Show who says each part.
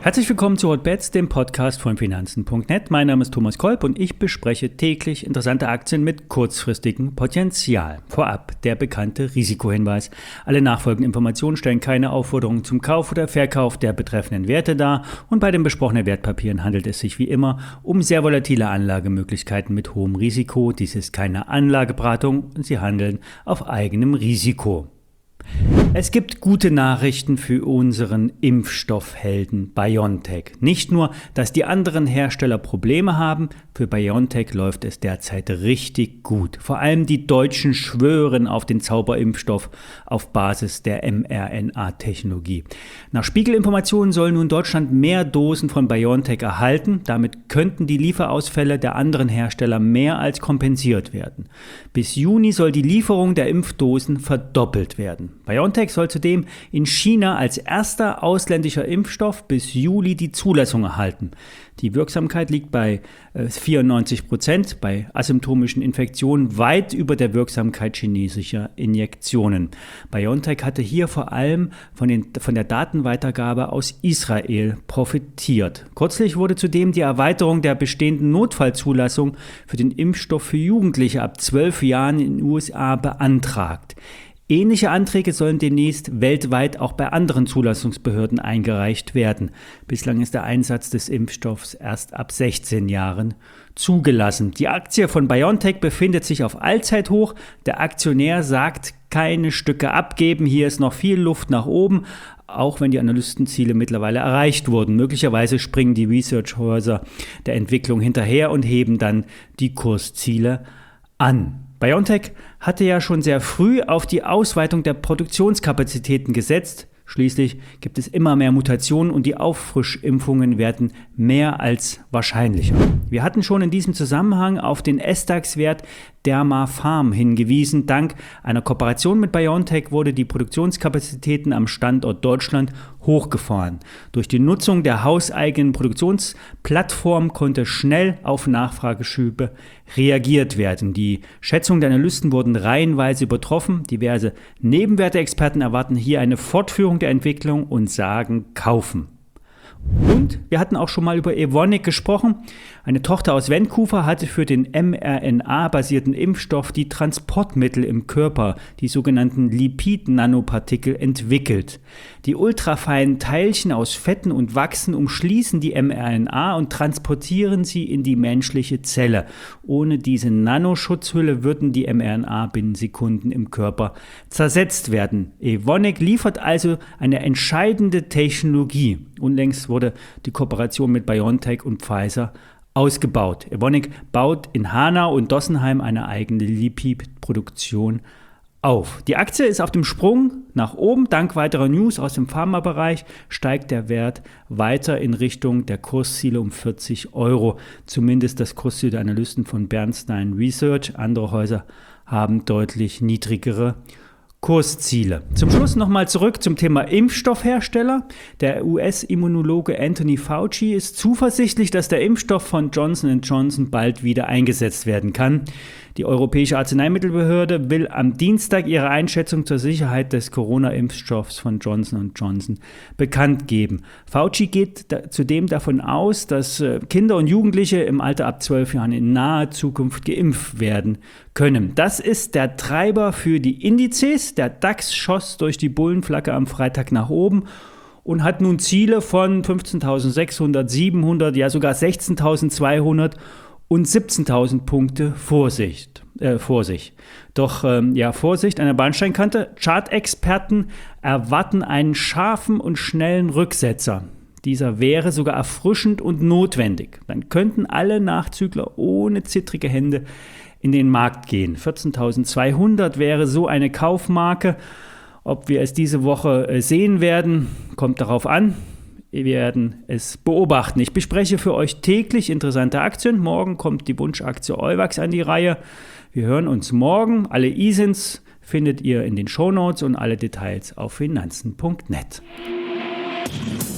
Speaker 1: Herzlich willkommen zu Hotbets, dem Podcast von Finanzen.net. Mein Name ist Thomas Kolb und ich bespreche täglich interessante Aktien mit kurzfristigem Potenzial. Vorab der bekannte Risikohinweis. Alle nachfolgenden Informationen stellen keine Aufforderung zum Kauf oder Verkauf der betreffenden Werte dar und bei den besprochenen Wertpapieren handelt es sich wie immer um sehr volatile Anlagemöglichkeiten mit hohem Risiko. Dies ist keine Anlageberatung und Sie handeln auf eigenem Risiko. Es gibt gute Nachrichten für unseren Impfstoffhelden BioNTech. Nicht nur, dass die anderen Hersteller Probleme haben, für BioNTech läuft es derzeit richtig gut. Vor allem die Deutschen schwören auf den Zauberimpfstoff auf Basis der mRNA-Technologie. Nach Spiegelinformationen soll nun Deutschland mehr Dosen von BioNTech erhalten. Damit könnten die Lieferausfälle der anderen Hersteller mehr als kompensiert werden. Bis Juni soll die Lieferung der Impfdosen verdoppelt werden. BioNTech soll zudem in China als erster ausländischer Impfstoff bis Juli die Zulassung erhalten. Die Wirksamkeit liegt bei 94%, bei asymptomischen Infektionen weit über der Wirksamkeit chinesischer Injektionen. BioNTech hatte hier vor allem von der Datenweitergabe aus Israel profitiert. Kürzlich wurde zudem die Erweiterung der bestehenden Notfallzulassung für den Impfstoff für Jugendliche ab 12 Jahren in den USA beantragt. Ähnliche Anträge sollen demnächst weltweit auch bei anderen Zulassungsbehörden eingereicht werden. Bislang ist der Einsatz des Impfstoffs erst ab 16 Jahren zugelassen. Die Aktie von BioNTech befindet sich auf Allzeithoch. Der Aktionär sagt, keine Stücke abgeben. Hier ist noch viel Luft nach oben, auch wenn die Analystenziele mittlerweile erreicht wurden. Möglicherweise springen die Researchhäuser der Entwicklung hinterher und heben dann die Kursziele an. BioNTech hatte ja schon sehr früh auf die Ausweitung der Produktionskapazitäten gesetzt. Schließlich gibt es immer mehr Mutationen und die Auffrischimpfungen werden mehr als wahrscheinlicher. Wir hatten schon in diesem Zusammenhang auf den SDAX-Wert Dermapharm hingewiesen. Dank einer Kooperation mit BioNTech wurde die Produktionskapazitäten am Standort Deutschland hochgefahren. Durch die Nutzung der hauseigenen Produktionsplattform konnte schnell auf Nachfrageschübe reagiert werden. Die Schätzungen der Analysten wurden reihenweise übertroffen. Diverse Nebenwerteexperten erwarten hier eine Fortführung der Entwicklung und sagen kaufen. Und wir hatten auch schon mal über Evonik gesprochen. Eine Tochter aus Vancouver hatte für den mRNA-basierten Impfstoff die Transportmittel im Körper, die sogenannten Lipid-Nanopartikel, entwickelt. Die ultrafeinen Teilchen aus Fetten und Wachsen umschließen die mRNA und transportieren sie in die menschliche Zelle. Ohne diese Nanoschutzhülle würden die mRNA binnen Sekunden im Körper zersetzt werden. Evonik liefert also eine entscheidende Technologie. Unlängst wurde die Kooperation mit BioNTech und Pfizer ausgebaut. Evonik baut in Hanau und Dossenheim eine eigene Lipidproduktion auf. Die Aktie ist auf dem Sprung nach oben. Dank weiterer News aus dem Pharmabereich steigt der Wert weiter in Richtung der Kursziele um 40 Euro. Zumindest das Kursziel der Analysten von Bernstein Research. Andere Häuser haben deutlich niedrigere Kursziele. Zum Schluss nochmal zurück zum Thema Impfstoffhersteller. Der US-Immunologe Anthony Fauci ist zuversichtlich, dass der Impfstoff von Johnson & Johnson bald wieder eingesetzt werden kann. Die Europäische Arzneimittelbehörde will am Dienstag ihre Einschätzung zur Sicherheit des Corona-Impfstoffs von Johnson & Johnson bekannt geben. Fauci geht zudem davon aus, dass Kinder und Jugendliche im Alter ab 12 Jahren in naher Zukunft geimpft werden können. Das ist der Treiber für die Indizes. Der DAX schoss durch die Bullenflagge am Freitag nach oben und hat nun Ziele von 15.600, 700, ja sogar 16.200 und 17.000 Punkte vor sich. Doch Vorsicht an der Bahnsteinkante. Chartexperten erwarten einen scharfen und schnellen Rücksetzer. Dieser wäre sogar erfrischend und notwendig. Dann könnten alle Nachzügler ohne zittrige Hände in den Markt gehen. 14.200 wäre so eine Kaufmarke. Ob wir es diese Woche sehen werden, kommt darauf an. Wir werden es beobachten. Ich bespreche für euch täglich interessante Aktien. Morgen kommt die Wunschaktie Euwax an die Reihe. Wir hören uns morgen. Alle ISINs findet ihr in den Shownotes und alle Details auf finanzen.net.